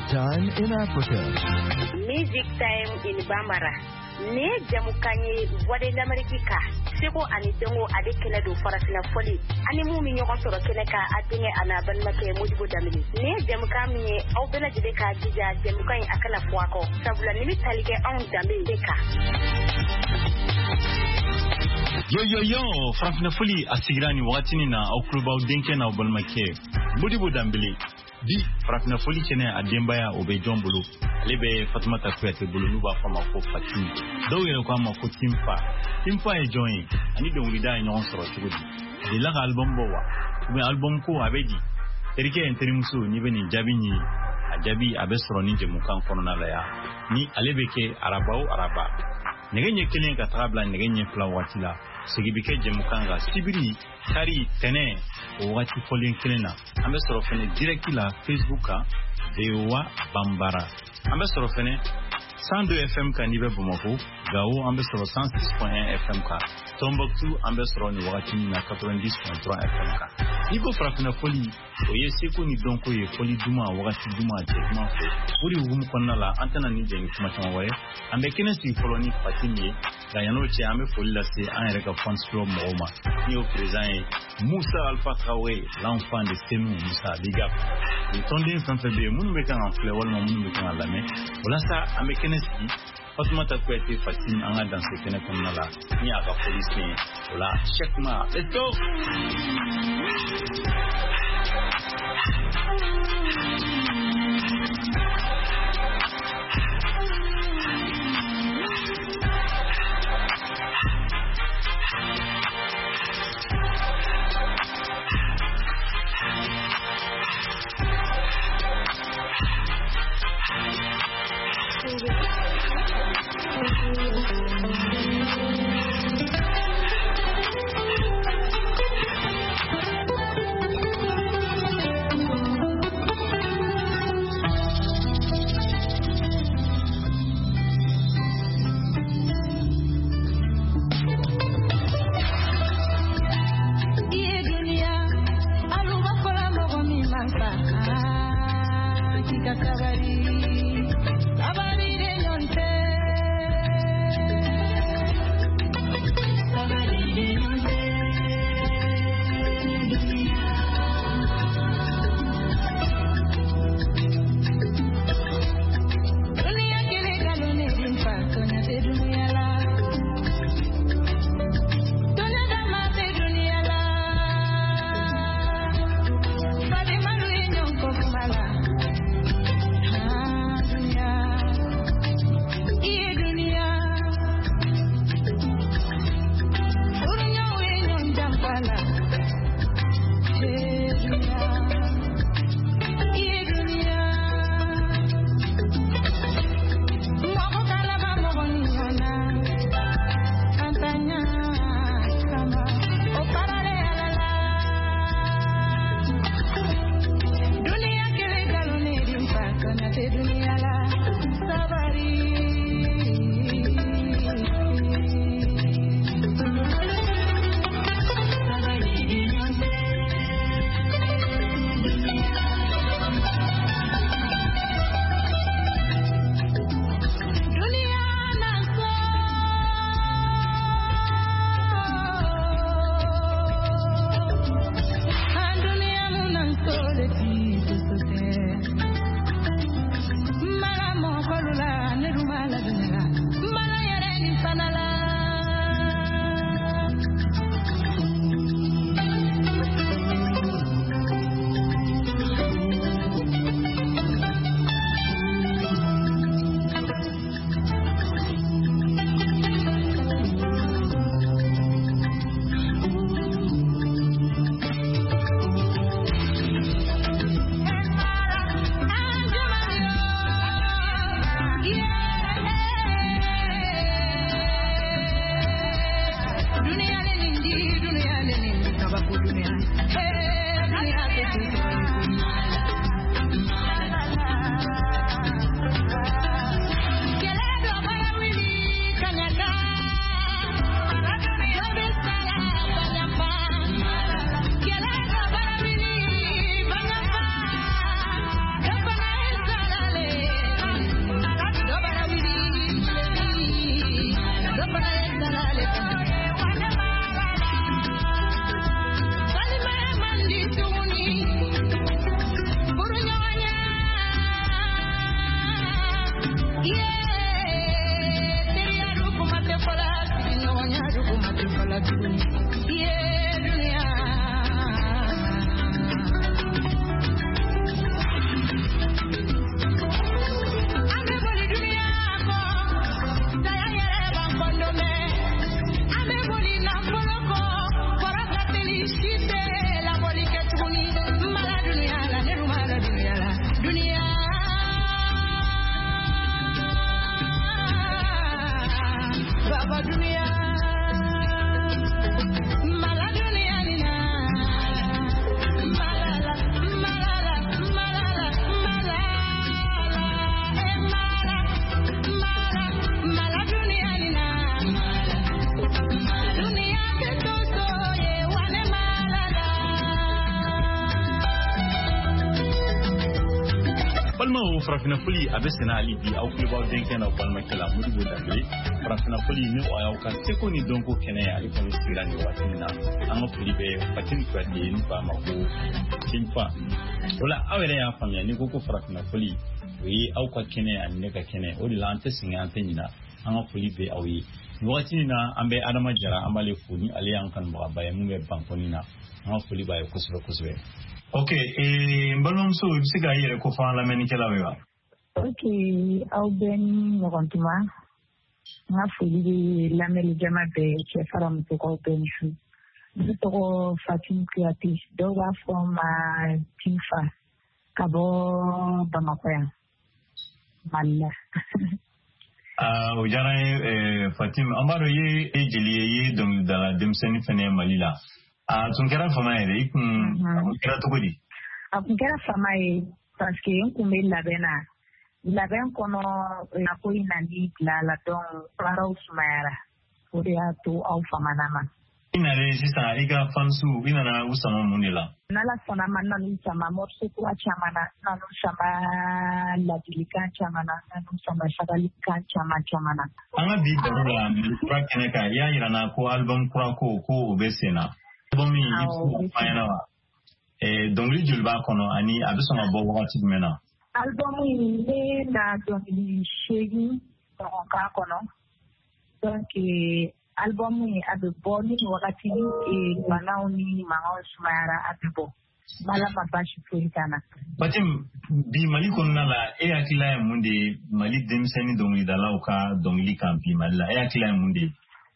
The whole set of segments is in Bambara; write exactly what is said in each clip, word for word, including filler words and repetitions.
Time in Africa. Music Time in Bambara. Ne jamukanye wade d'Amerika. Seko ani dengo ade kele do farafina foli. Ani mu mi nyoko soro kele ka adinge ana banmake Modibo Damini. Ne jamukanye au bela jide ka jija jamukanye akala fuako. Sabula nimi talike on dambe deka. Yo yo yo, farafina foli asigirani watini na au kluba udenke na banmake Modibo Damini. Di farafina foli kene adembaya obe jombulu. Lebe Fatumata Kouyaté bulu nuba fama ko Fatim. Do yele ko ma ko Timpa. Timpa e join. Ani de wulida nyon soro tugudi. De la album bo wa. Ube album ko abedi. Erike enterimuso ni beni jabi ni ajabi abesoro ni jemukan kono na la ya. Ni alebeke arabao araba. Negenye kelen ka trabla negenye fla watila. Sigibike jemukanga sibiri kari tene o wati folin kelena. Ambesoro fene direct la Facebook a Dewa Bambara. Ambesoro fene cent deux F M ka nibe Bamako, Gao ambesoro cent six point un F M ka, Tombouctou ambesoro ni wakati na quatre-vingt-dix point trois F M ka. Iko frafina foli, oye seko ni donko ye foli duma wakati duma jekuma fo. Uri ugumu konna la antena ni jeni kuma chamawaye, ambe kene si foloni patini, ga yano che ambe foli la se anreka fans club Mohoma. Ni au présent Moussa Alpha Traoré, l'enfant de Senou Moussa Bigap. Ni tonde fanfebe munu bekan en flewol no munu bekan en lame. Ola sa ambe kene si Fatumata Kouyaté Fatim anga dans ce kene konna la ni aka police ni. Ola check ma. Let's go. balma o farafina foli a bɛ sɛnɛ hali bi aw kulebaaw denkɛ n'aw balimakɛla Modibo Dambele farafina foli ni o y'aw ka seko ni dɔnko kɛnɛ ale kɔni sigira nin waati min na an ka foli bɛ Fatini Kuyate ni ba ma ko Tinfa o la aw yɛrɛ y'a faamuya ni ko ko farafina foli o ye aw ka kɛnɛ ani ne ka kɛnɛ o de la an tɛ sɛgɛn an tɛ ɲina an ka foli bɛ aw ye nin waati in na an bɛ Adama Jara an b'ale fo ni ale y'an kanubagaba ye mun bɛ bankɔni na an ka foli b'a ye kosɛbɛ kosɛbɛ. Ok, eh, balimamuso i bɛ se k'a yɛrɛ ko fɔ an lamɛnnikɛlaw ye wa? Ok, aw bɛɛ ni ɲɔgɔn tuma n ka foli bɛ lamɛnnikɛla bɛɛ cɛ fara musokaw bɛɛ ni su. Ne tɔgɔ Fatini Kuyate dɔw b'a fɔ n ma Tinfa ka bɔ Bamakɔ yan Mali la. Ah, o diyara n ye Fatini an b'a dɔn i ye jeli ye i ye dɔnkilidala denmisɛnnin fɛnɛ ye Mali la. A tun kɛra fama yɛrɛ i kun kɛra cogo di? A kun kɛra fama ye parce que n kun bɛ labɛn na labɛn kɔnɔ nako in nali bila la donc baaraw sumayara o de y'a to aw famana ma. I nalen sisan i ka fansiw i nana u sama mun de la? N'Ala sɔnna ma nanu sama morceau kura caman na nanu sama ladilikan caman na nanu sama sabalikan caman caman na. An ka bi baro la Mali kura kɛnɛ kan i y'a yira n na ko album kura ko ko o bɛ sen na. Album in i bɛ se k'o fɔ an ɲɛna wa? Dɔnkili joli b'a kɔnɔ ani a bɛ sɔn ka bɔ wagati jumɛn na? Album in ne na dɔnkili seegin ɲɔgɔn k'a kɔnɔ donc album in a bɛ bɔ ni wagati banaw ni mankanw sumayara a bɛ bɔ n'Ala ma baasi foyi k'a la. Fatini bi Mali kɔnɔna la e hakilila ye mun de ye Mali denmisɛnnin dɔnkilidalaw ka dɔnkili kan bi Mali la e hakilila ye mun de ye?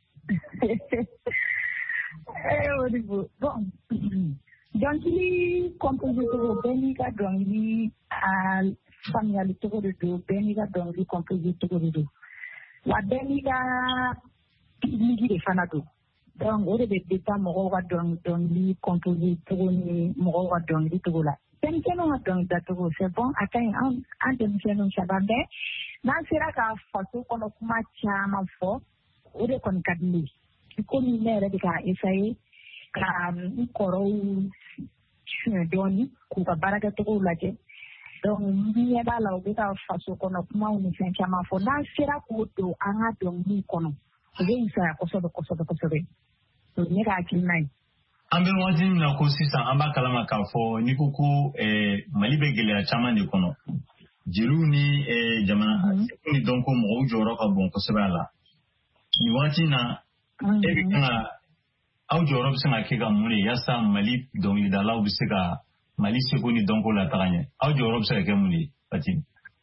Bon, dɔnkili composé cogo bɛɛ n'i ka dɔnkili a faamuyali cogo de don bɛɛ n'i ka dɔnkili composé cogo de don wa bɛɛ n'i ka technique de fana don donc o de bɛ dépend mɔgɔw ka dɔnkili composé cogo ni mɔgɔw ka dɔnkili cogo la. Denmisɛnninw ka dɔnkili dacogo c'est bon a ka ɲi an an denmisɛnninw ça va mais n'an sera ka faso kɔnɔ kuma caman fɔ o de kɔni ka di ne ye. Komi ne yɛrɛ bɛ ka essayer ka n kɔrɔw suɲɛ dɔɔnin k'u ka baarakɛcogow lajɛ donc n ɲɛ b'a la u bɛ ka faso kɔnɔ kumaw ni fɛn caman fɔ n'an sera k'o don an ka dɔnkiliw kɔnɔ u bɛ fisaya kosɛbɛ kosɛbɛ kosɛbɛ o ye ne ka hakilina ye. An bɛ waati min na ko sisan an b'a kalama k'a fɔ n'i ko ko Mali bɛ gɛlɛya caman de kɔnɔ jeliw ni jamana ni dɔnko mɔgɔw jɔyɔrɔ ka bon kosɛbɛ a la nin waati in na e bɛ kan ka aw jɔyɔrɔ bɛ se ka kɛ ka mun de yaasa Mali dɔnkilidalaw bɛ se ka Mali seko ni dɔnko lataga ɲɛ aw jɔyɔrɔ bɛ se ka kɛ mun de Fatini?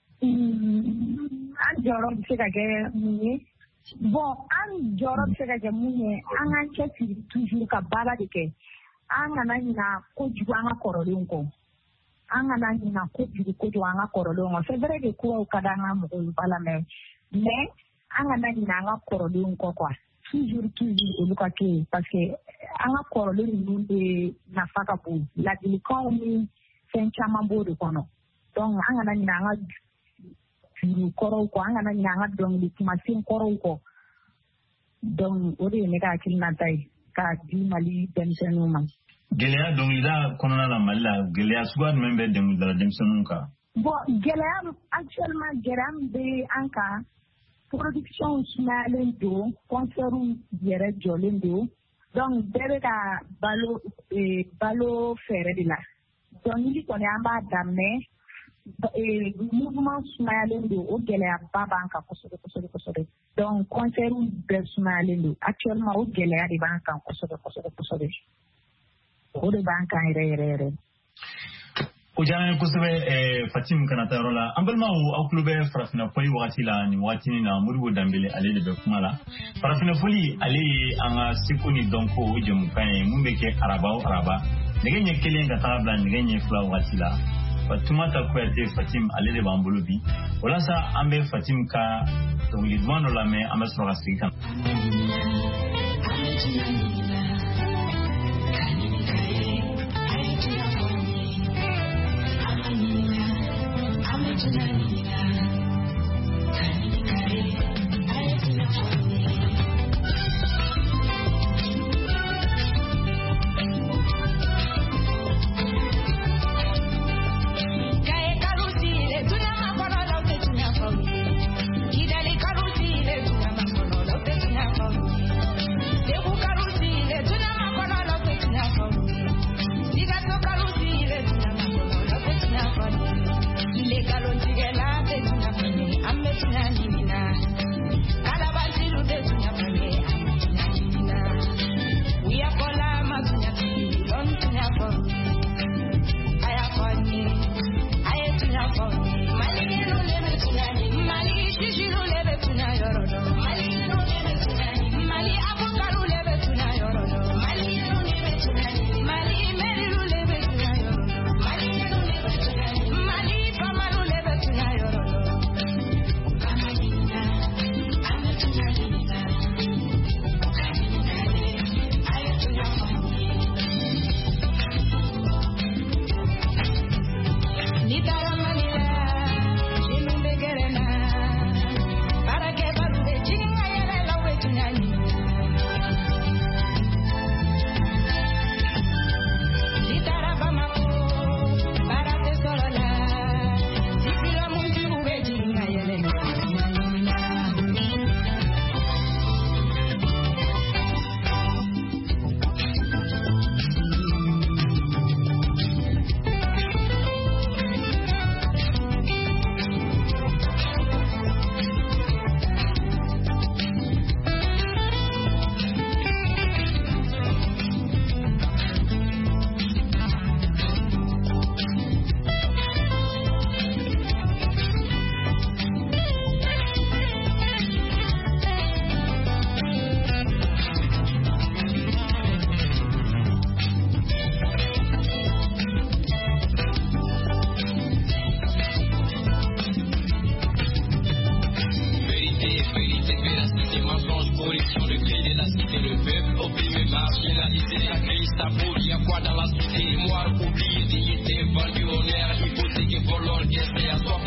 An jɔyɔrɔ bɛ se ka kɛ mun ye bon an jɔyɔrɔ bɛ se ka kɛ mun ye an k'an cɛsiri toujours ka baara de kɛ an kana ɲina kojugu an ka kɔrɔlenw kɔ an kana ɲina kojugu kojugu an ka kɔrɔlenw kɔ c'est vrai que kuraw ka di an ka mɔgɔw ba la mais mais an kana ɲina an ka kɔrɔlenw kɔ quoi. Toujours, toujours, olu ka kɛ yen parce que an ka kɔrɔlen ninnu de nafa ka bon ladilikanw ni fɛn caman b'o de kɔnɔ donc an kana ɲinɛ an ka juru kɔrɔw kɔ an kana ɲinɛ an ka dɔnkili kumasen kɔrɔw kɔ donc o de ye ne ka hakilinata ye k'a di Mali denmisɛnninw ma. Gɛlɛya dɔnkilida kɔnɔna la Mali la gɛlɛya suguya jumɛn bɛ dɔnkilidala denmisɛnninw kan? Bon gɛlɛya actuellement gɛlɛya min bɛ an kan production sumayalen don concert yɛrɛ jɔlen don donc bɛɛ bɛ ka balo balo fɛɛrɛ de la dɔnkili kɔni an b'a daminɛ mouvement sumayalen don o gɛlɛyaba b'an kan kosɛbɛ kosɛbɛ kosɛbɛ donc concert bɛɛ sumayalen don actuellement o gɛlɛya de b'an kan kosɛbɛ kosɛbɛ kosɛbɛ o de b'an kan yɛrɛ yɛrɛ yɛrɛ. O diyara n ye kosɛbɛ Fatini kana taa yɔrɔ la an balimaw aw tulo bɛ farafina fɔli wagati la nin wagati na Modibo Dambele ale de bɛ kuma la farafina fɔli ale ye an ka seko ni dɔnko o jɛmukan ye mun bɛ kɛ araba o araba nɛgɛ ɲɛ kelen ka taga bila nɛgɛ ɲɛ fila wagati la Fatumata Kuyate Fatini ale de b'an bolo bi walasa an bɛ Fatini ka dɔnkili duman dɔ lamɛn an bɛ sɔrɔ ka segin ka Cae calucile, tu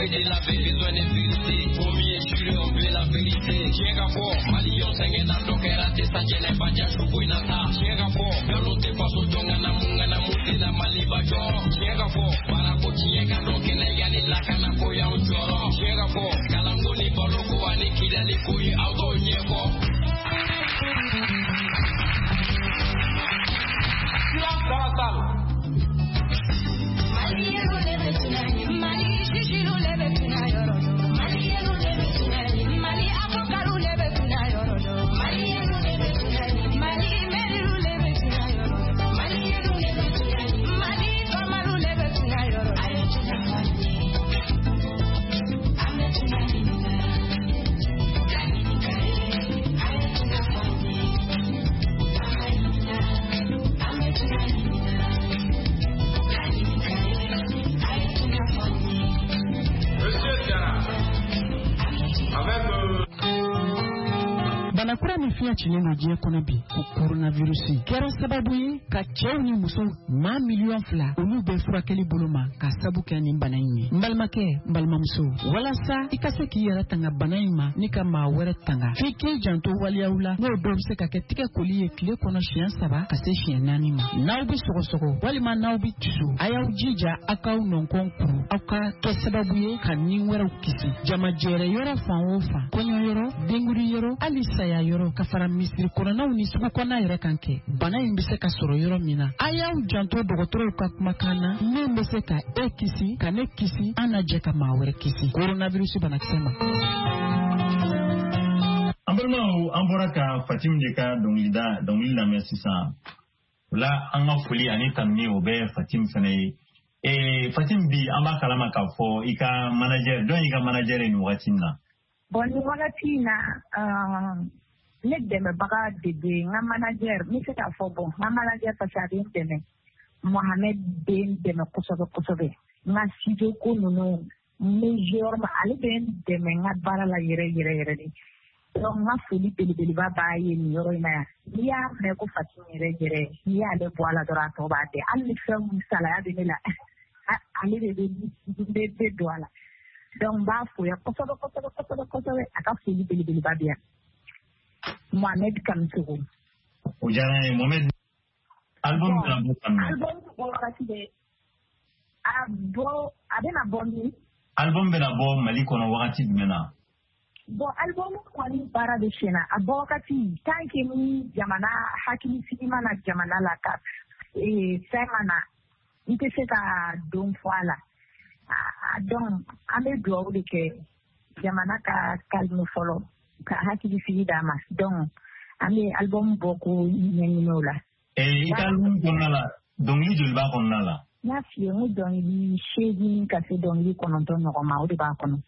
de la vérité, besoin de vérité. Premier juré, on veut la vérité. Tiens fort, Malion Sengena, Dokera, Tessagena, Badia, Shubuinata. Tiens fort, Galote, Paso, Dongana, Mungana, Mutila, Maliba, Joro. Tiens fort, Barako, Tiega, Dokena, Yani, Lakana, Koya, Joro. Tiens fort, Kalangoni, Baroko, Aniki, Dalikui, Auto, Nieko. Banakura ni fiya chini na jia kona bi ku coronavirus kera sababu ye ka cɛw ni muso ma million fila olu bɛ furakɛli bolo ma ka sabu kɛ ni bana in ye. N balimakɛ n balimamuso walasa i ka se k'i yɛrɛ tanga bana in ma ni ka maa wɛrɛ tanga f'i k'i janto waliyaw la n'o dɔw bɛ se ka kɛ tigɛ koli ye tile kɔnɔ siɲɛ saba ka se siɲɛ naani ma. N'aw bɛ sɔgɔsɔgɔ walima n'aw bɛ tusu a y'aw jija aw k'aw nɔnkɔn kuru aw ka kɛ sababu ye ka ni wɛrɛw kisi. Jamajɛrɛ yɔrɔ fan o fan kɔɲɔ yɔrɔ denguri yɔrɔ hali saya yɔrɔ ka fara misiri kɔnɔnaw ni sugu kɔnɔna yɛrɛ kan kɛ bana in bɛ se ka sɔrɔ yɔrɔ min na a y'aw janto dɔgɔtɔrɔw ka kumakan na min bɛ se ka e kisi ka ne kisi an na jɛ ka maa wɛrɛ kisi coronavirus banakisɛ ma. An balimaw an bɔra ka Fatim de ka dɔnkili da dɔnkili lamɛn sisan o la an ka foli ani tanuni o bɛ Fatim fana ye. Eh, Fatim bi an b'a kalama k'a fɔ i ka manager dɔn i ka manager ye nin wagati in na. Bon, ni wagati in na ne dɛmɛbaga de bɛ n ka manager n bɛ se k'a fɔ bon n ka manager parce que a bɛ n dɛmɛ Mohamed bɛ n dɛmɛ kosɛbɛ kosɛbɛ n ka studio ko ninnu major ma ale bɛ n dɛmɛ n ka baara la yɛrɛ yɛrɛ yɛrɛ de donc n ka foli belebeleba b'a ye nin yɔrɔ in na yan n'i y'a mɛn ko Fatim yɛrɛ yɛrɛ n'i y'ale bɔ a la dɔrɔn a tɔ b'a dɛ hali ni fɛn min salaya bɛ ne la ale de bɛ bɛ don a la donc n b'a fo yan kosɛbɛ kosɛbɛ kosɛbɛ kosɛbɛ a ka foli belebeleba bɛ yan. Mohamed Kamsogo. O diyara n ye Mohamed album bɛna bɔ fan na. Album bɔ wagati bɛ a bɔ a bɛna bɔ min. Album bɛna bɔ Mali kɔnɔ wagati jumɛn na. Bon album kɔni baara bɛ sen na a bɔ wagati tant que ni jamana hakilisigi mana jamana la ka fɛn mana n tɛ se ka don fɔ a la a donc an bɛ dugawu de kɛ jamana ka calme fɔlɔ. Ka hakili sigi d'a ma donc an bɛ album bɔ ko ɲɛɲini o la. i ka album kɔnɔna la dɔnkili joli b'a kɔnɔna la. n y'a f'i ye n ko dɔnkili seegin ka se dɔnkili kɔnɔntɔn ɲɔgɔn ma o de b'a kɔnɔ.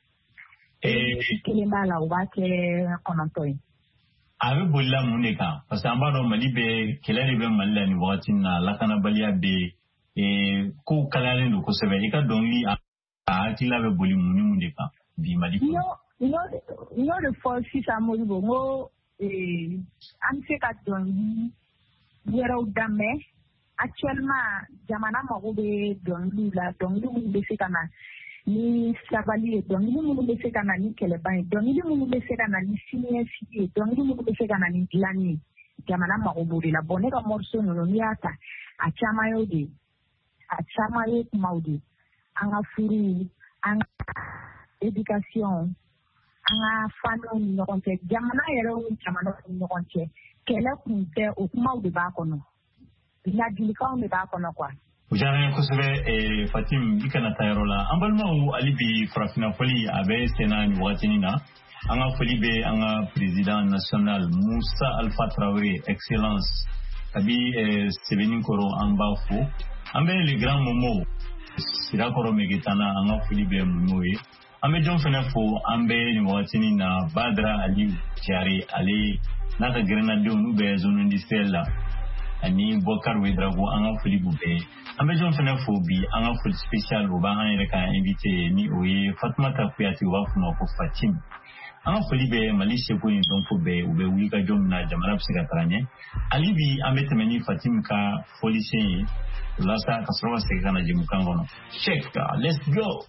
kelen b'a la o b'a kɛ kɔnɔntɔn ye. a bɛ bolila mun de kan parce que an b'a dɔn Mali bɛ kɛlɛ de bɛ Mali la nin wagati in na lakanabaliya bɛ yen kow kalayalen don kosɛbɛ i ka dɔnkili a hakilila bɛ boli mun ni mun de kan bi Mali kɔnɔ. N'o de fɔ sisan Modibo n ko an bɛ se ka dɔnkili wɛrɛw daminɛ actuellement jamana mago bɛ dɔnkiliw la dɔnkili minnu bɛ se ka na ni sabali ye dɔnkili minnu bɛ se ka na ni kɛlɛba ye dɔnkili minnu bɛ se ka na ni siniɲɛsigi ye dɔnkili minnu bɛ se ka na ni dilanni ye jamana mago b'o de la bon ne ka morceau ninnu n'i y'a ta a caman y'o de ye a caman ye kumaw de ye an ka furu an ka éducation. An ka faniw ni ɲɔgɔn cɛ jamana yɛrɛ ni jamana ni ɲɔgɔn cɛ kɛlɛ kun tɛ o kumaw de b'a kɔnɔ ladilikanw de b'a kɔnɔ quoi. O diyara n ye kosɛbɛ Fatim i kana taa yɔrɔ la an balimaw hali bi farafinna foli a bɛ sen na nin wagatinin na an ka foli bɛ an ka président national Musa Alpha Traoré excellence kabi Sɛbɛnnikɔrɔ an b'a fo an bɛ le grand Momo Sirakɔrɔ Megetana an ka foli bɛ Momo ye. An bɛ jɔn fana fo an bɛ nin wagatinin na Badara Aliyu Jare ale n'a ka grenaders n'u bɛ zone industrielle la ani Bokar Wedrago an ka foli b'u bɛɛ ye. An bɛ jɔn fana fo bi an ka foli spécial o b'an yɛrɛ ka invité ni o ye Fatumata Kuyate u b'a fɔ ma ko Fatim. an foli bɛ Mali seko ni dɔnko bɛɛ u bɛ wuli ka jɔ min na jamana bɛ se ka taga ɲɛ hali bi an bɛ tɛmɛ ni Fatim ka fɔlisen ye walasa ka sɔrɔ ka segin ka na jɛmukan kɔnɔ check let's go.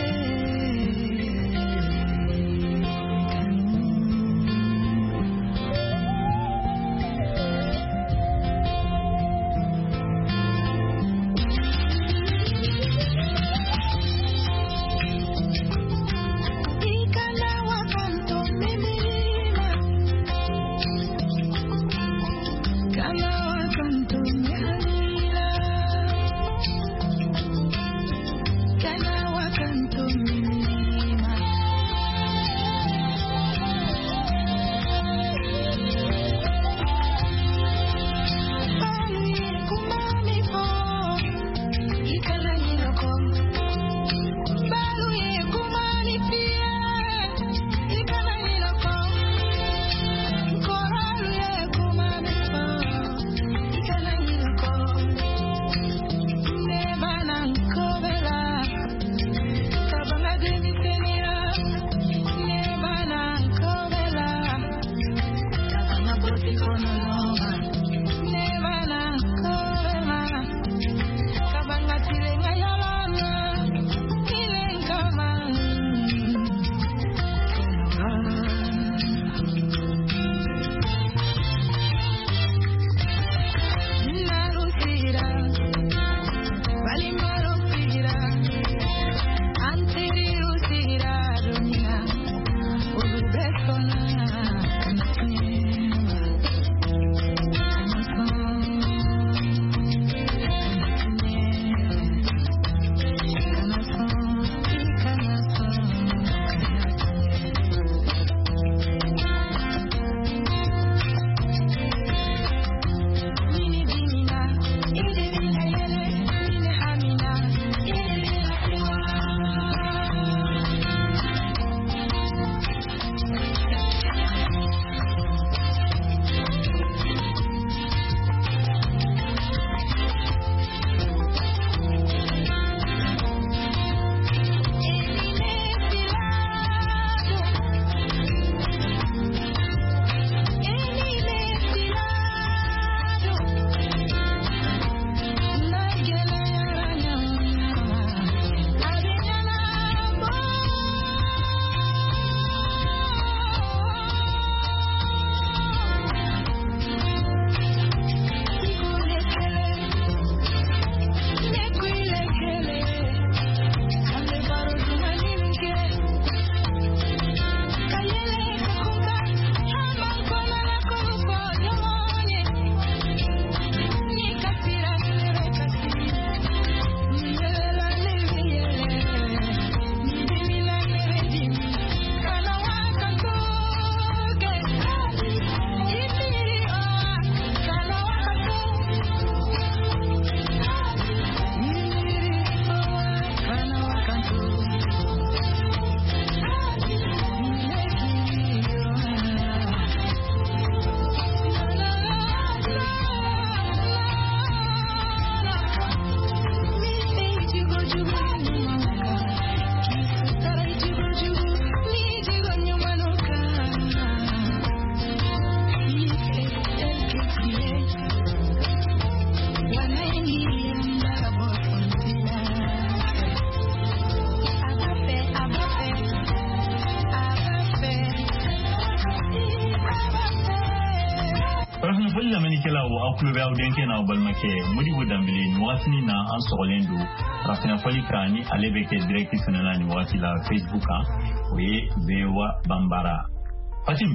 Kulobe aw den kena balmake Modibo Dambele ni wagati na an sɔgɔlen do Farafina fɔli kan ni ale bɛ kɛ direct fana la ni wagati la Facebook kan o ye Bewa Bambara. Fatim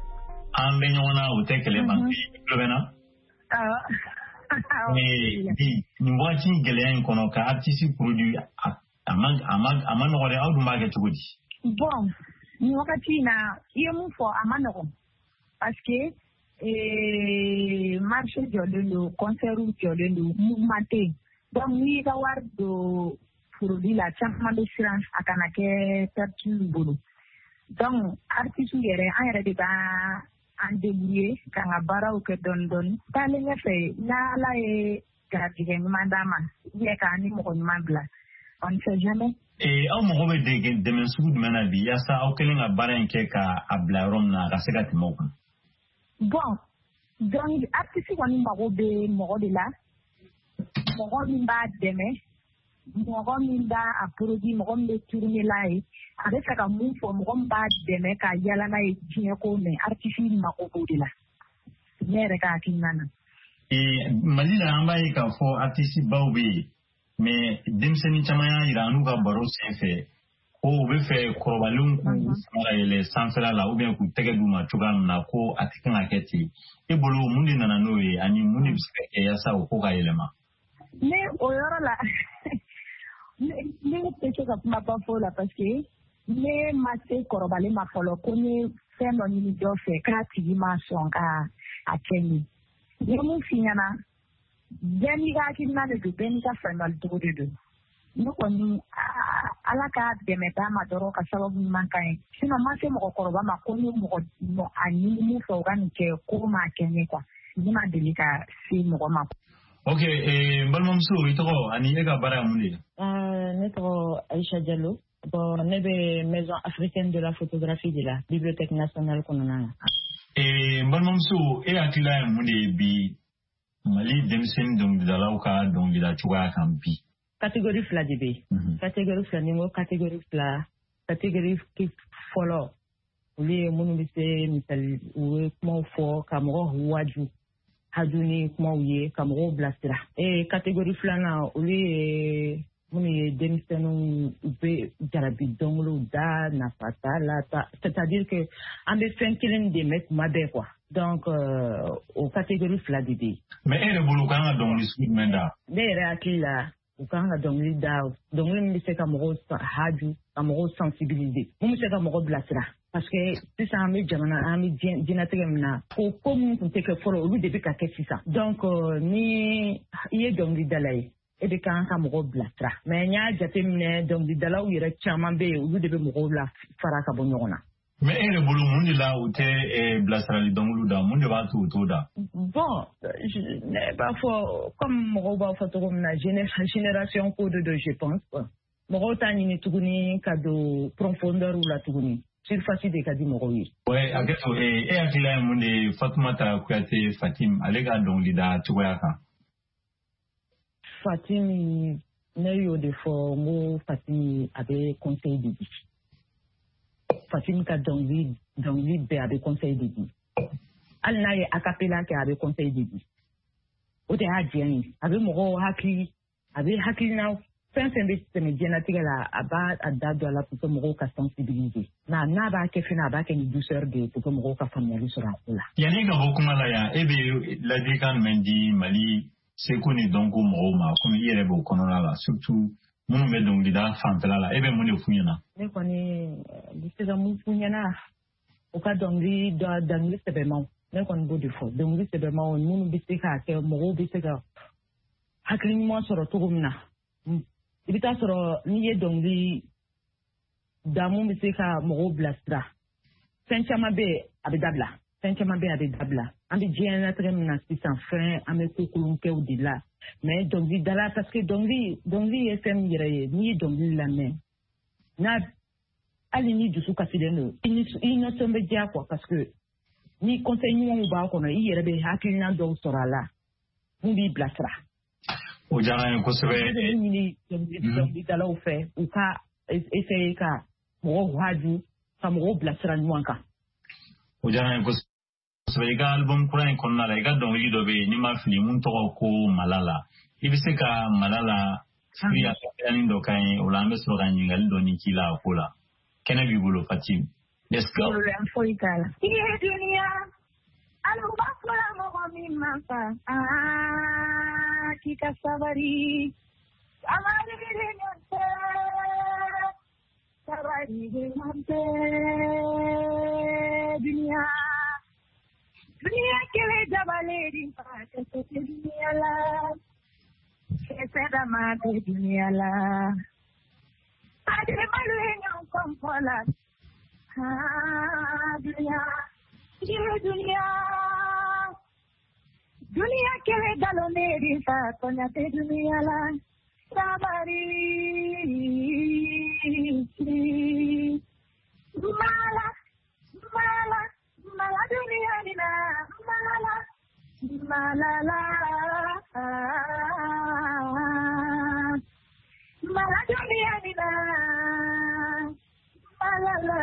an bɛ ɲɔgɔn na o tɛ kɛlɛ ban kulobe na bi ni wagati gɛlɛya in kɔnɔ ka artiste produit a man a man a man nɔgɔ dɛ aw dun b'a kɛ cogo di? Bon ni wagati na i ye mun fɔ a man nɔgɔ parce que et marché jɔlen don concert jɔlen don mouvement tɛ donc n'i ka wari don produit la caman bɛ siran a kana kɛ perte bolo donc artiste yɛrɛ an yɛrɛ de b'a an débrouiller k'an ka baaraw kɛ dɔɔni dɔɔni taalen ɲɛfɛ n'Ala ye garijɛgɛ ɲuman d'an ma ou bien k'an ni mɔgɔ ɲuman bila on ne sait jamais. Et au moment où des des mensous de menabi, il y a ça au quel n'a pas un quelque à Blarom na rasega timo. Bon, donc artiste wani mago be mogo de la, mogo mimba deme, mogo mimba a produit mogo mbe tourner là et avec ça mon fo mogo mba deme ka yala na e ko me artiste mago de la. Mere ka kinana. Et malila amba e ka fo artiste baobi. Mais demseni chamaya iranu ka baro sefe ko be fe korobalun ku sara ele sanfela la ou bien ku tege duma chugan na ko atikan aketi e bolo mundi nana noe ani mundi biske e yasa ko ka elema ne oyoro la ne ne peke ka ma pa fo la parce que ne mate korobale ma folo ko ne fe no ni do fe ka ti ma son ka akeni ne mu finyana Deniga kinna de Benica Fernal do do. No koni alaka de medama doro ka sababu mankai. Sino mase mo koroba ma koni mo no ani mu so gan ke ko ma kenye kwa. Ni ma delika si mo ma. Okay, eh balmamsu itoro ani ega bara mundi. Euh netro Aïcha Diallo. Bon, nebe Maison africaine de la photographie de la Bibliothèque nationale konana. Eh balmamsu e akila mundi bi Mali demsen donc de la oka donc de la chouga kampi. Catégorie fla D B. Catégorie fla niveau catégorie fla. Catégorie qui follow. Uli monubise misal uwe kuma fo kamro waju. Haduni kuma uye kamro blastira. Et catégorie fla na uli moni demsen ube jarabi donglo da na fatala ta. C'est-à-dire que en des fins killing des mecs mabe quoi. Donc, euh, aux catégories fla D B. Mais elle est boulot quand on a discuté maintenant. D'ailleurs, à là, ou quand on a donné d'ao, donc on me sait comme rose hadu, comme rose sensibilisé. On me sait comme rose blasra. Parce que si ça a mis jamana, a mis dinatremna, pour comme on sait que faut le début qu'à qu'est-ce ça. Donc, ni il est donc d'alay. Et de quand on rose blasra. Mais il y a déjà terminé donc d'ala où il est chamambé ou début rose la faraka bonyorona. Mais elle est boulot mundi là où t'es blasrali donglu da mundi va tout tout da. Bon, parfois comme mon va photo na génération code de je pense quoi. Mon tani ni tuguni kado profondeur ou la tuguni. C'est facile de kadi mo oui. Ouais, aketo e e akila mundi Fatoumata Kouyaté Fatim alega dongli da tuwaka. Fatim ne yo de fo mo Fatim avait conseil de vie. Fatim ka dongli dongli be avec conseil de vie. Al na ye acapella ke avec conseil de vie. O de hadien avec mo haki avec haki na fin fin be se me dianatique la aba adado la pour que mo ka sensibiliser. Na na ba ke fina ba ke ni douceur de pour que mo ka familiariser sur la. Yani ga hokuma ya ebe la dikan mendi Mali c'est connu donc mo ma comme yere bo konola la surtout munu be dongli da fantala la ebe munu funyana. Ne koni bise ga mu funyana o ka dongli da dangli sebema ne kon bo de fo dongli sebema on munu bise ka ke mo bise ga hakli mo soro tugumna ibita soro ni ye dongli da mu bise ka mo blastra senchama be abidabla senchama be abidabla ambi jena tremna si sans fin ame kukulunke ou de là. Mais dongli dala parce que dongli dongli S M yere ni dongli la main na ali ni dusu kasideno ini ino sombe dia quoi parce que ni conseil ni on ba ko no yere be hakina do sorala mu bi blasra o jara ko sebe ni dongli dala o fait ou ka essayer ka mo haju ka mo blasra nwanka o jara ko sebe ga album kuran ko na la ga dongli do be ni ma fili mun to ko malala ibise ka malala ya yani ndo kai ulambe so ga nyingal do ni kila kula kena bi bulo Fatim let's go le info ikala ye dunia alu bakula mo mi masa ah kika sabari amari de nyante sabari de nyante dunia dunia kele jabale din pa ke dunia la ese dama de dunia la ade malu en kompola ha dunia ye dunia dunia kele dalone din pa konya te dunia la sabari Yanina, la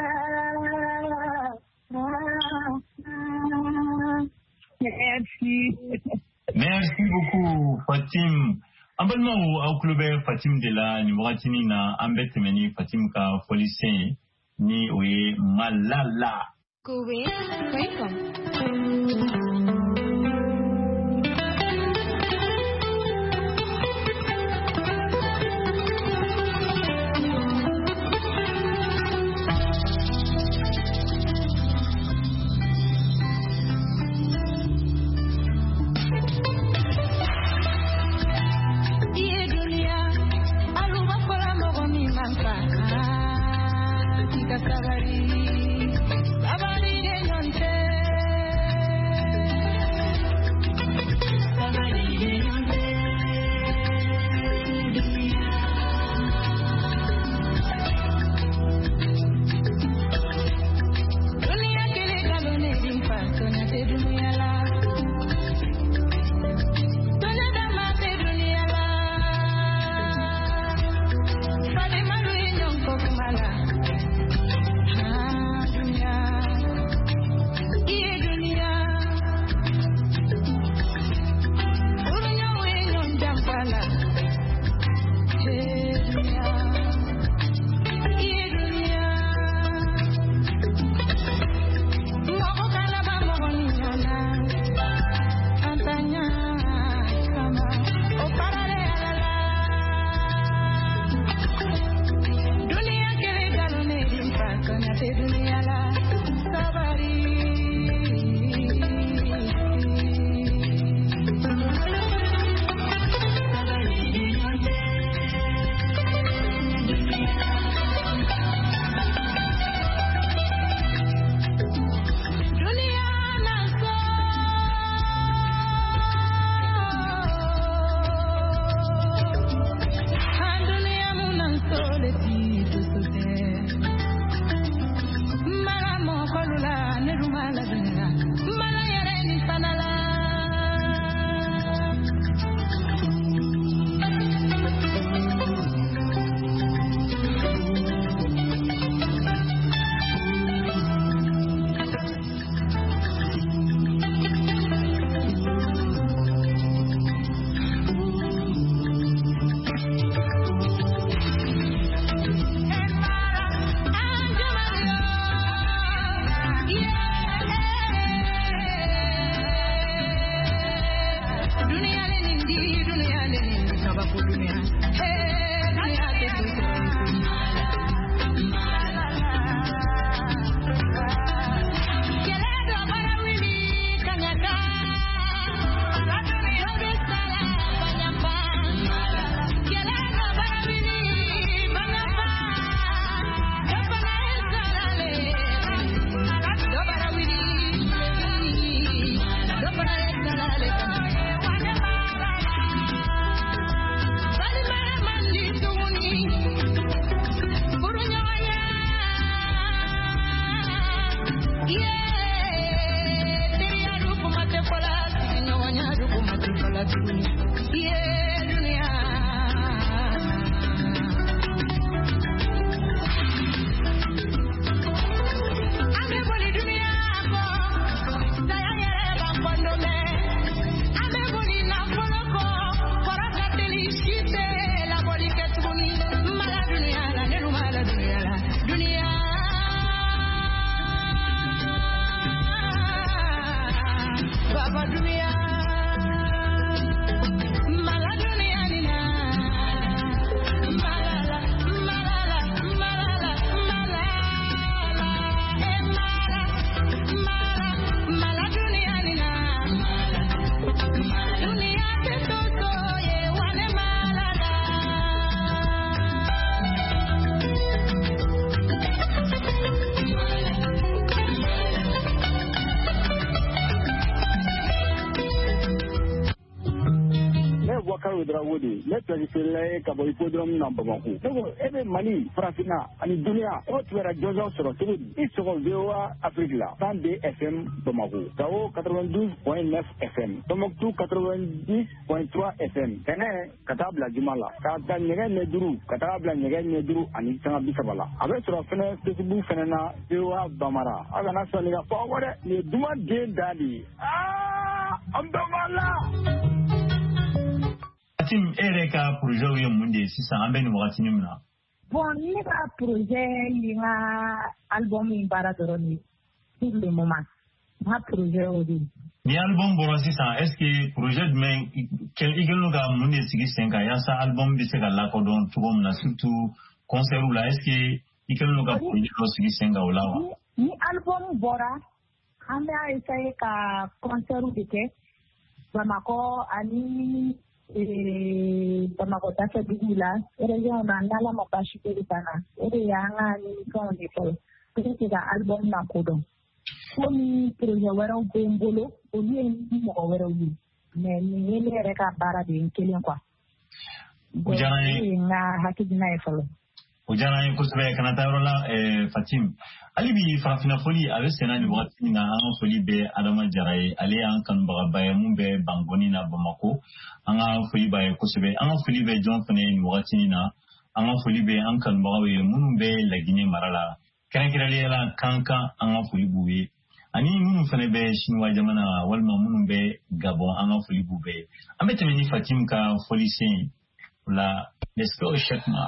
Merci. Merci beaucoup, Fatim. Abalma au club Fatim de la Nimuratini na ambet meni Fatim ka folicien ni oye malala. Kowe, welcome. Sabari, sabari de yonte. o drawodi le traditionnel ka bo hippodrome na Bamako donc ebe Mali Farafina ani dunia o tuera jojo soro tugudi isoko vewa Afrique la cent deux F M Bamako Gao quatre-vingt-douze point neuf F M Tombouctou quatre-vingt-dix point trois F M tene katabla jumala ka ta nyege ne duru katabla nyege ne duru ani tanga bisabala abe soro fene Facebook fene na vewa Bamara aga na so ni ga fawore ni duma de dali ah ambamala Fatim ereka projet yo munde sisa ambe ni wakati nimna bon ni ka projet ni nga album in bara doroni pour le moment ma projet odi ni album boro sisa est-ce que projet men quel igelo ga munde sigi senga ya sa album bi se ga la ko don tugom na surtout concert la est-ce que igelo ga projet lo sigi senga olawa ni album bora anda essayer ka concert bite Bamako ani eh Bamako ta se bigula région na ndala mabashi ke bana ere yanga ni ko ni ko ke ga album na kodo komi projet wara o bembolo o ni mo wara o mais ni ni reka bara de kelen kwa ujana na hakidina efalo ujana kusbe kana tawrola eh Fatim alibi Farafina Foli abe senani wakati na an foli be Adama Jaraye ale an kan baga baye mun be Bangoni na Bamako an foli baye kusbe an foli be John Fane ni wakati na an foli be an kan baga we mun be Lagine Marala kan kirale la kanka an foli buwe ani mun fane be Shinwa jamana walma mun be Gabon an foli buwe ambe temeni Fatim ka foli sen la l'espo chakma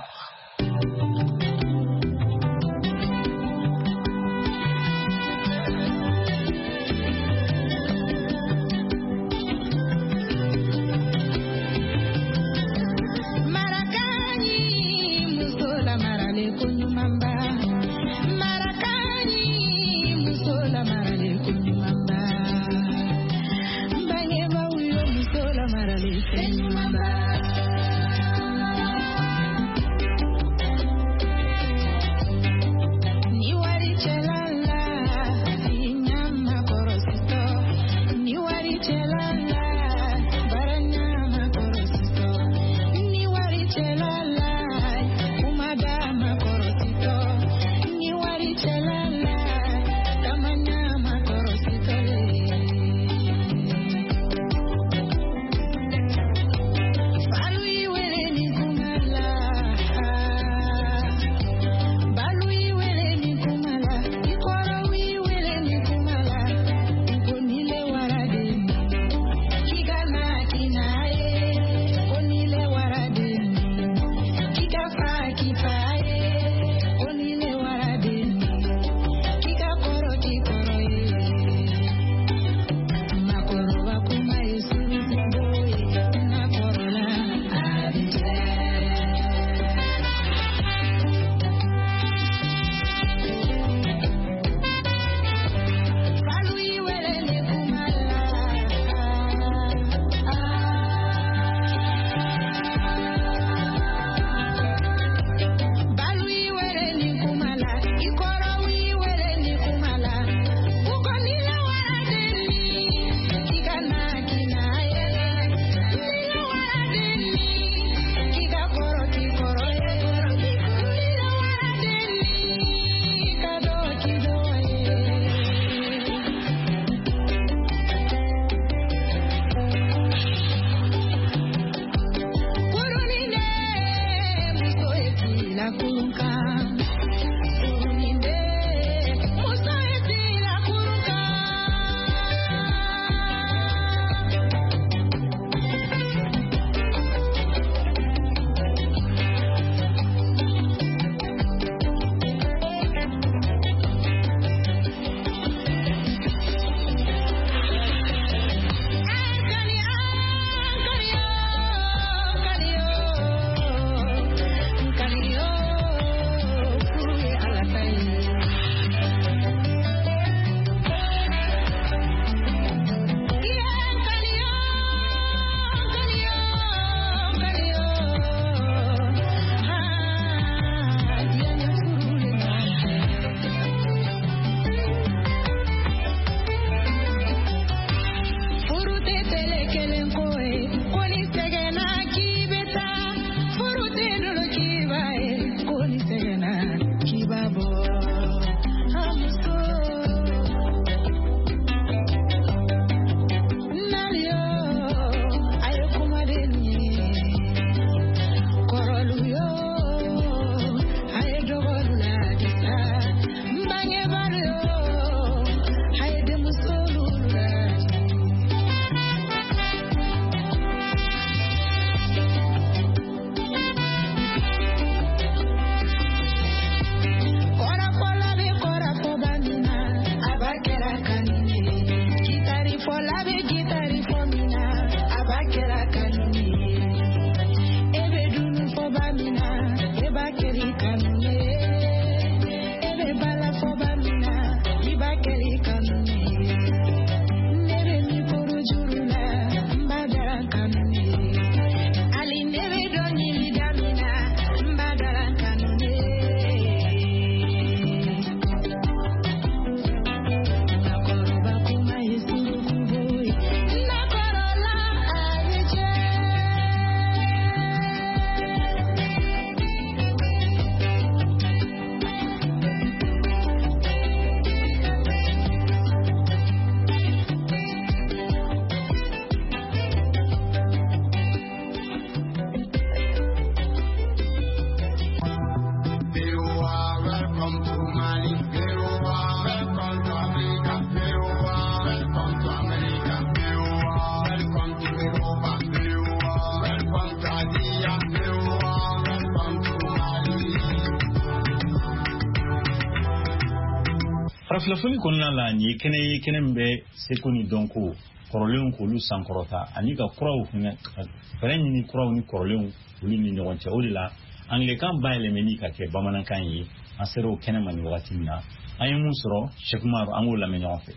Farafilafoni kɔnɔna la ni ye kɛnɛ ye kɛnɛ min bɛ seko ni dɔnko kɔrɔlenw k'olu sankɔrɔta ani ka kuraw fɛnɛ fɛrɛ ɲini kuraw ni kɔrɔlenw olu ni ɲɔgɔn cɛ o de la anglikan bayɛlɛmɛli ka kɛ bamanankan ye an sera o kɛnɛ ma ni wagati min na an ye mun sɔrɔ Sheikh Umaru an k'o lamɛn ɲɔgɔn fɛ.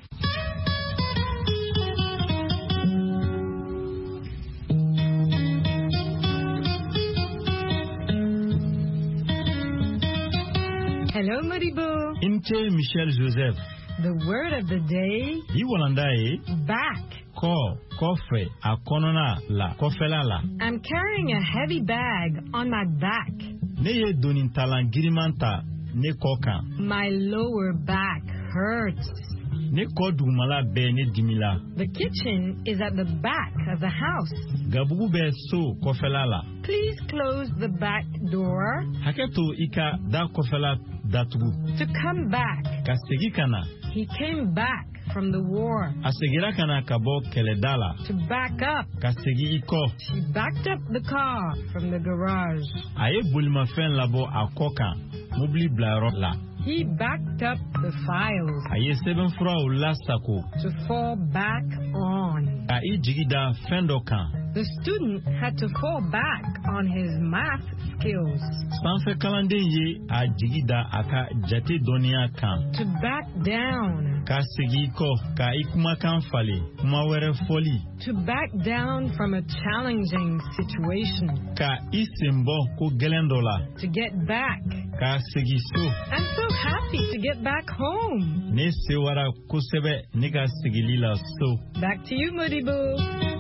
Hello, Modibo. Inte Michel Joseph. The word of the day. Iwalandae. Back. Ko, kofre, akonona la, kofela la. I'm carrying a heavy bag on my back. Neye donintalan girimanta ne kokan. My lower back hurts. Ne kodumala be ne dimila. The kitchen is at the back of the house. Gabugu be so kofela la. Please close the back door. Haketo ika da kofela datugu. To come back. Kasegi kana. He came back from the war. Asegira kana kabo keledala. To back up. Kasegi iko. She backed up the car from the garage. Aye bulima fen labo akoka. Mobili blaro la. He backed up the files. Aye seven fura ulasako. To fall back on. Aye jigida fendokan. The student had to fall back on his math skills. Sanfe kalande ye a jigida aka jate donia kan. To back down. Ka segi ko ka ikuma kan fale kuma were foli. To back down from a challenging situation. Ka isembo ko gelendola. To get back. Ka segi so. I'm so happy to get back home. Ne sewara kusebe ne ka segi lila so. Back to you, Modibo.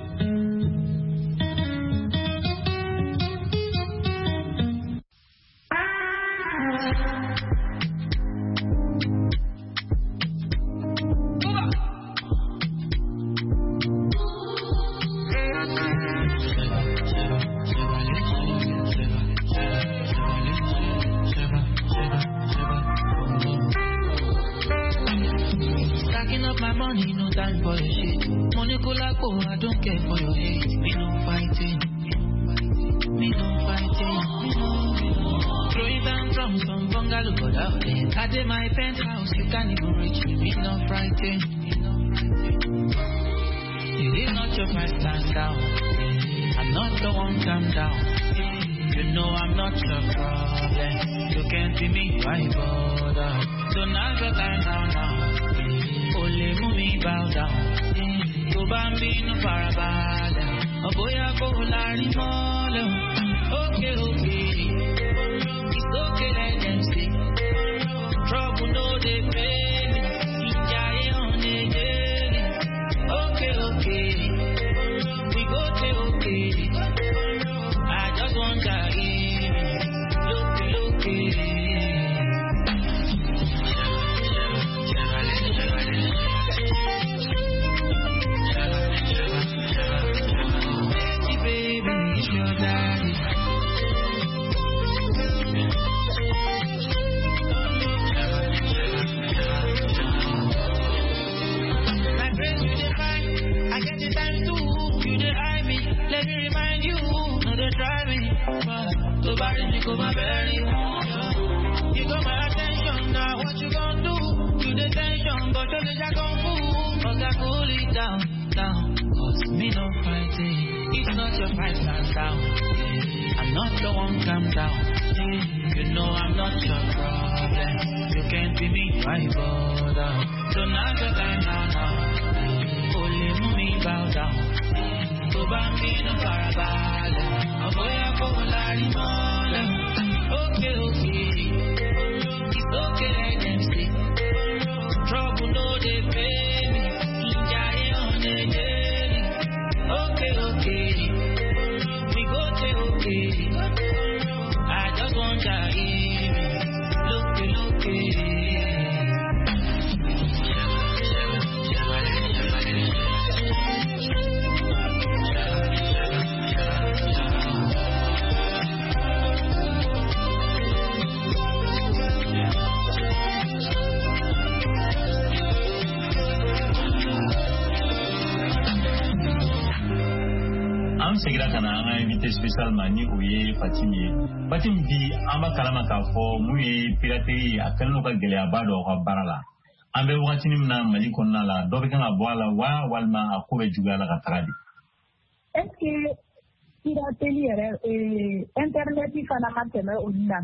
Spécial mani ouye Fatimi Fatim bi amba kalama ka fo muye piraterie akan no ka gele abado ka barala ambe wakati ni mna mali konna la do be kana boala wa walma akobe jugala ka taradi est-ce que ira teliere eh internet fana mateme onina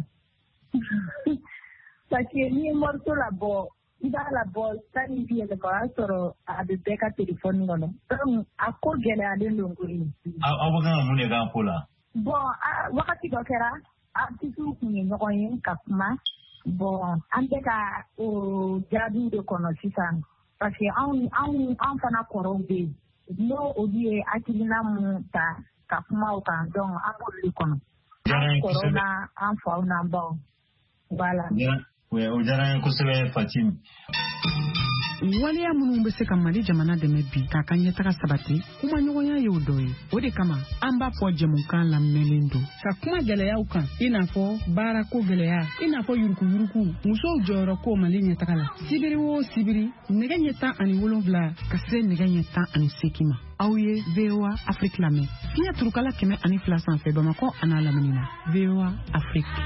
parce que ni morto la bo ida la bo tani bi le ba soro a de beka telephone ngono donc akko gele ade longori awu kana mun ga kola bon wakati do kera artisu ni ngoyin kapma bon andeka o jadu de kono sisan parce que en en en fana korombe no odie akilina mu ta kapma o kan donc abolu kono corona en fauna bon voilà we o jara ko sebe fatim waliya minnu bɛ se ka Mali jamana dɛmɛ bi k'a ka ɲɛtaga sabati kuma ɲɔgɔnya y'o dɔ ye o de kama an b'a fɔ jɛmukan lamɛnlen don ka kuma gɛlɛyaw kan i n'a fɔ baarako gɛlɛya i n'a fɔ yuruguyurugu musow jɔyɔrɔ ko Mali ɲɛtaga la sibiri o sibiri nɛgɛ ɲɛ tan ani wolonwula ka se nɛgɛ ɲɛ tan ani seegin ma aw ye V O A Afrique lamɛn fiɲɛ turukala kɛmɛ ani fila sanfɛ Bamakɔ a n'a lamini na V O A Afrique.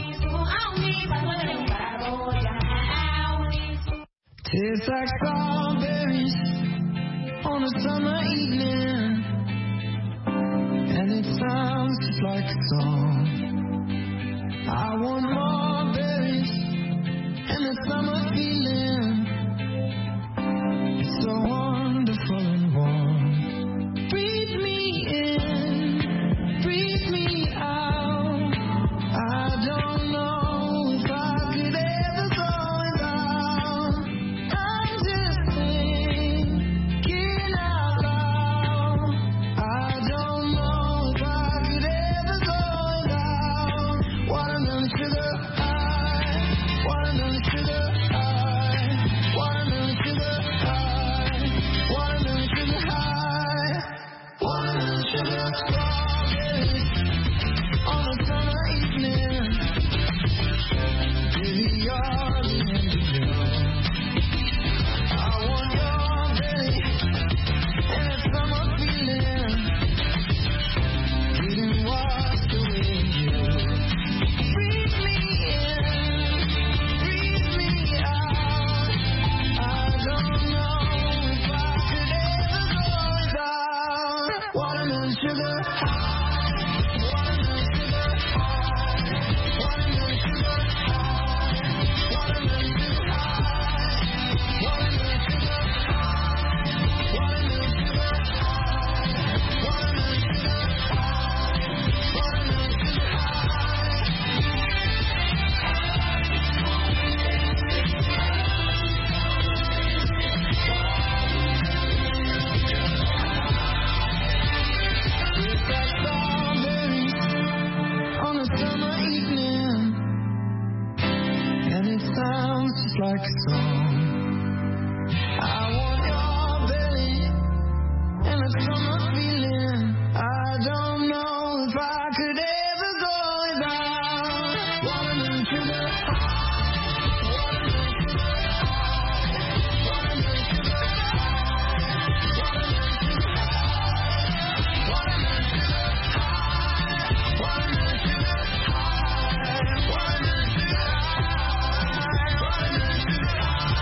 Tastes like strawberries on a summer evening, and it sounds just like a song. I want more berries and the summer feeling. It's so wonderful and warm. Breathe me in, breathe me out. I don't know if I could ever go without. I'm just thinking out loud. I don't know if I could ever go without. Watermelon sugar high, watermelon sugar high, watermelon sugar high, watermelon sugar high, watermelon sugar strawberries on a summer evening. Baby, you're the end of the road. I want your belly and a summer feeling. Getting washed away in you. Breathe me in, breathe me out. I don't know if I could ever go without. Watermelon sugar high, watermelon sugar high, watermelon sugar high, watermelon sugar high, watermelon sugar high, watermelon sugar high, watermelon sugar high, watermelon sugar It's like strawberries on a summer evening, and it sounds just like a song. I want your belly and a summer feeling. I don't know if I could ever go without. Watermelon sugar high, watermelon sugar high, watermelon sugar high, watermelon sugar high, watermelon sugar high, watermelon sugar high, watermelon sugar high, watermelon sugar high.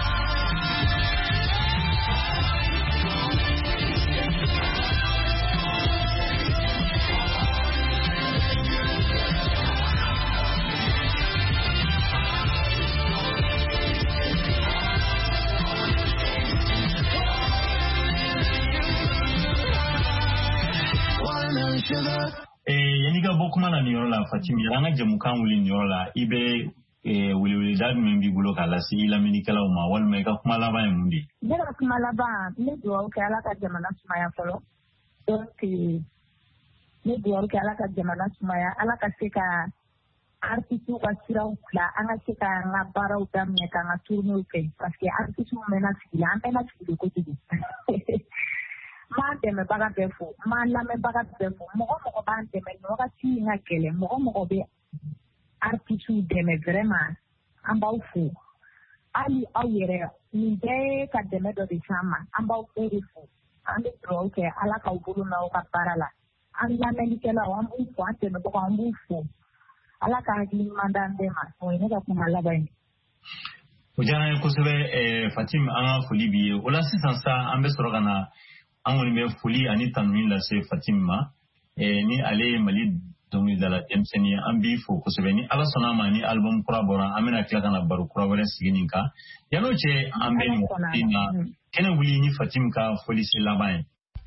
Watermelon sugar. eh yani ga bokuma na nioro la fatim yana jamukan wuli nioro la ibe eh wuli wuli dad men bi bulo kala si ila minikala ma wal me ga kuma la ba mundi Jera kuma laba ne duwawu kɛ ala ka jamana sumaya fɔlɔ donc ne duwawu kɛ ala ka jamana sumaya ala ka se ka artisiw ka siraw fila an ka se ka an ka baaraw daminɛ k'an ka tournew kɛ parce que artisiw mɛna sigi la an bɛɛ na sigi de kojugu m'an dɛmɛbaga bɛɛ fo m'an lamɛnbaga bɛɛ fo mɔgɔ mɔgɔ b'an dɛmɛ nin wagati in ka gɛlɛn mɔgɔ mɔgɔ bɛ artisiw dɛmɛ vraiment an b'aw fo hali aw yɛrɛ nin bɛɛ ye ka dɛmɛ dɔ de s'an ma an b'aw bɛɛ de fo an bɛ dugawu kɛ ala k'aw bolo mɛn aw ka baara la an lamɛnnikɛlaw an b'u fo an dɛmɛbagaw an b'u fo ala ka hakili ɲuman d'an bɛɛ ma o ye ne ka kuma laban ye. Ujana kusebe Fatim anga fuli biye. Ola sisan sa ambe sorogana angoni me fuli ani tanmin la se Fatima ni ale mali dongi dala emseni ambi fo kusebe ni ala sonama ni album kura bora amena kila kana baru kura wala sigininka yano che ambe ni na kene wuli ni Fatim ka fuli se labaye.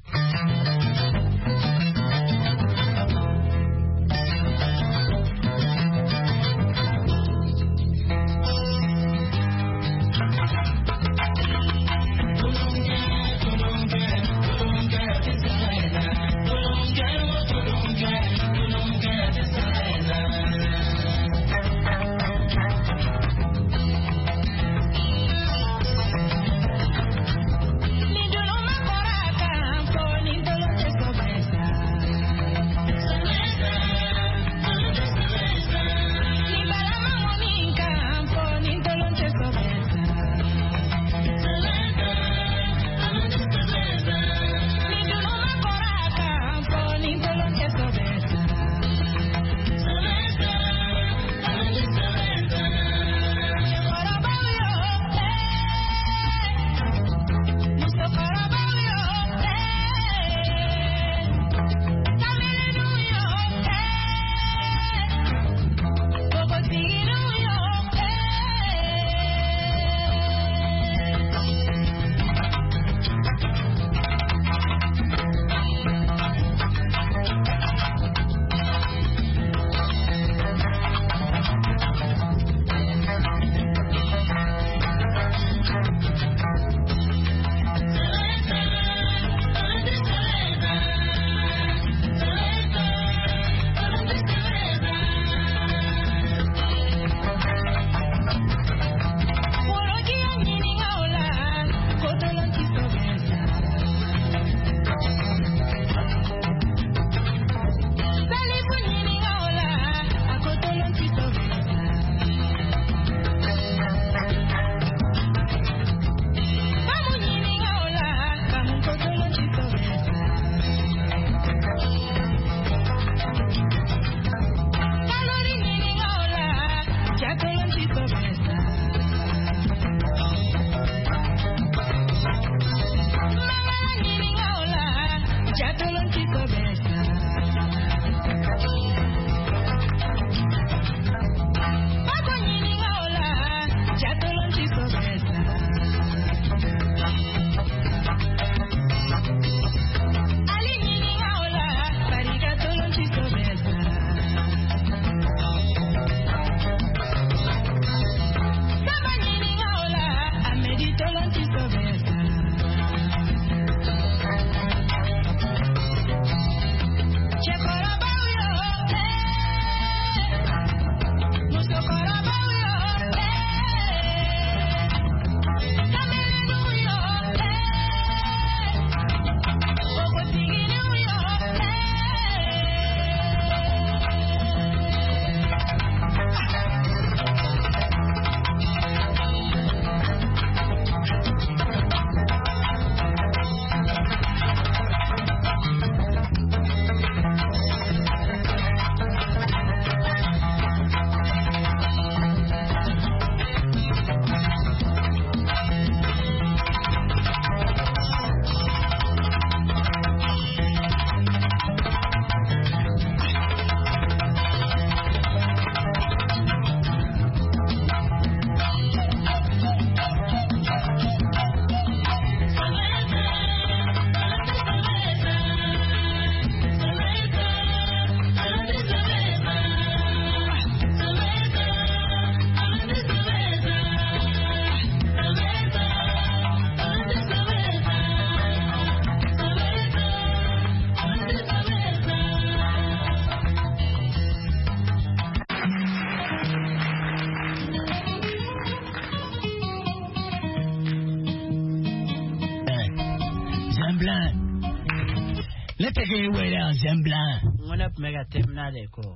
Letege wera zembla. Mwana pumega temna deko.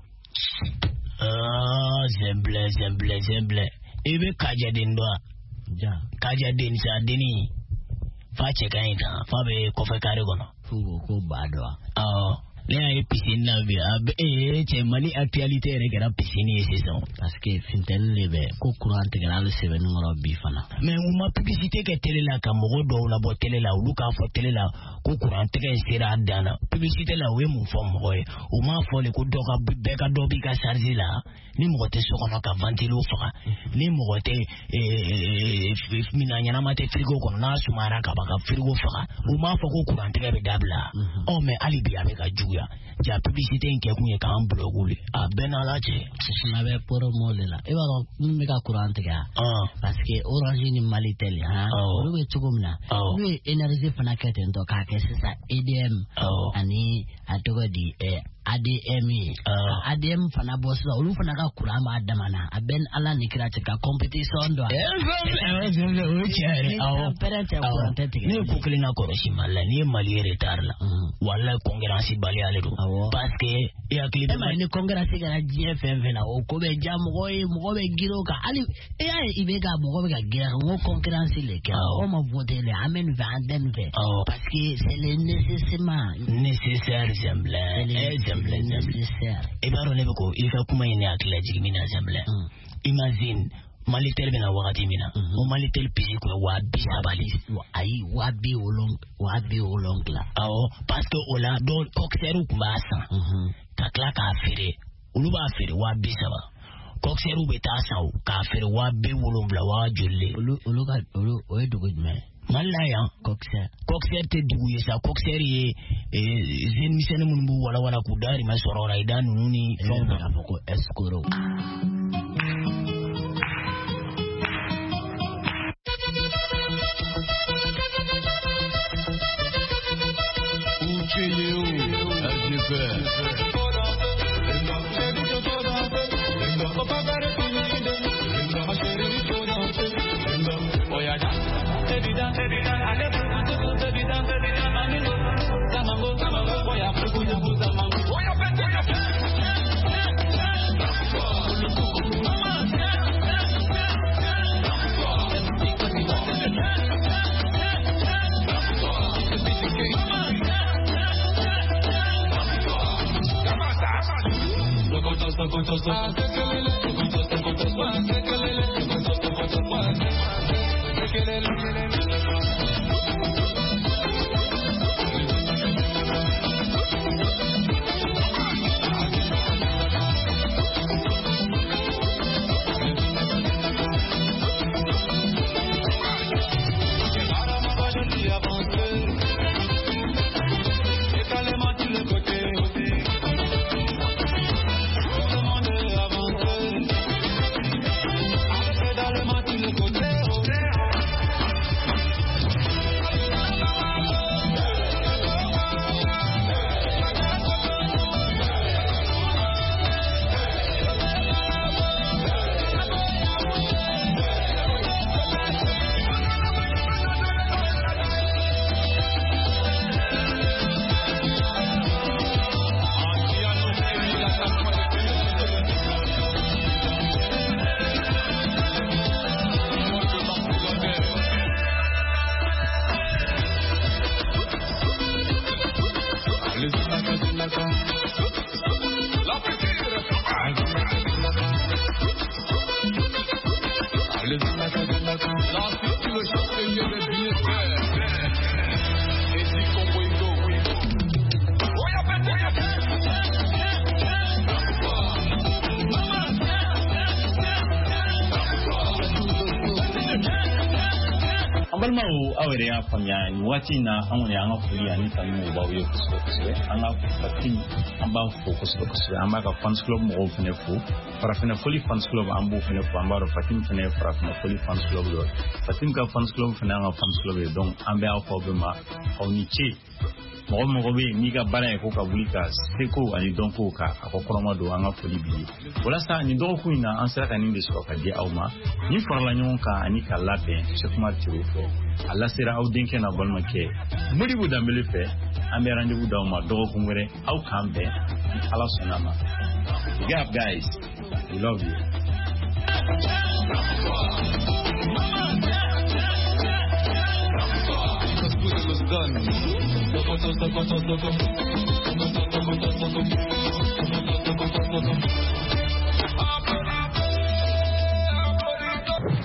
Ah, zemble, zemble, zemble. Ibe kaja dindwa. Ja. Kaja din sa dini. Fa cheka ita. Fa be kofe kare kono. Fugo ko badwa. Ah, Les piscines là, et c'est mani actualité regard piscine et saison parce que fintel lebe ko courant intégral c'est le numéro bifana. Mais ou ma publicité que télé là comme rodo la boîte télé là ou luka fo télé là ko courant intégral c'est là dana publicité là oui mon forme ouais ou ma fo le ko doka beka dobi ka charger là ni mo te so kono ka ventilo fa ni mo te eh minanya na mate frigo kono na sumara ka baka frigo fa ou ma fo ko courant intégral dabla oh mais alibi avec a juya ja publicité nke kunye ka ambloguli a benalache na be promo lela e ba me ka courant intégral ah parce que orange ni malitel ha o be tugumna we energy fana kete ndo ka ke sisa A D M ani atogo di eh A D M uh, A D M fana boss la ulu fana ka kurama adamana aben ala nikira tika competition do eh eh o chere aw perete ko tete ni ko klina ko roshima la ni mali retard la wala concurrence bali ale do parce que ya clip ma ni concurrence ga G F M na o ko be jam ko e mo be giro ka ali e ay ibega mo be ga gira mo concurrence le ka o ma voter le amen vanden ve parce que c'est le nécessairement nécessaire semble et bien on est beaucoup il faut comment il est avec la jigmina semble imagine malitel bena wakati mina o malitel pisi ko wa bisabali ai wa bi olong wa bi olong la awo parce que ola do kokseru kumasa kakla ka afire ulu ba afire wa bisaba kokseru beta saw ka afire wa bi olong la wa jolle ulu ulu ka ulu o edugo me malaya kokser kokser te dugu yesa kokser ye zen misene munbu wala wala kudari masorora idanu nuni fonga afoko escoro awere ya fanya ni wati na anwone anga fuli ani tanu ba wiyo kusokuse anga fatin amba focus kusokuse amba ka fans club mo ofene fu farafina fuli fans club ambu ofene fu amba ro fatin fene farafina fuli fans club do fatin ka fans club fene anga fans club donc ambe a ko be ma oni chi mo mo be ni ga bara ko ka bulika seko ani donc ko ka akokoroma do anga fuli bi wala sa ni do ko ina ansara ka ni so ka di awma ni farla nyon ka ani ka labe se kuma tiwo fo Allah sera au dinke na bolma ke muri bu dambele fe ambe rendez-vous daw ma do ko ngere au kambe Allah sunama gap guys we love you Done. Thank you.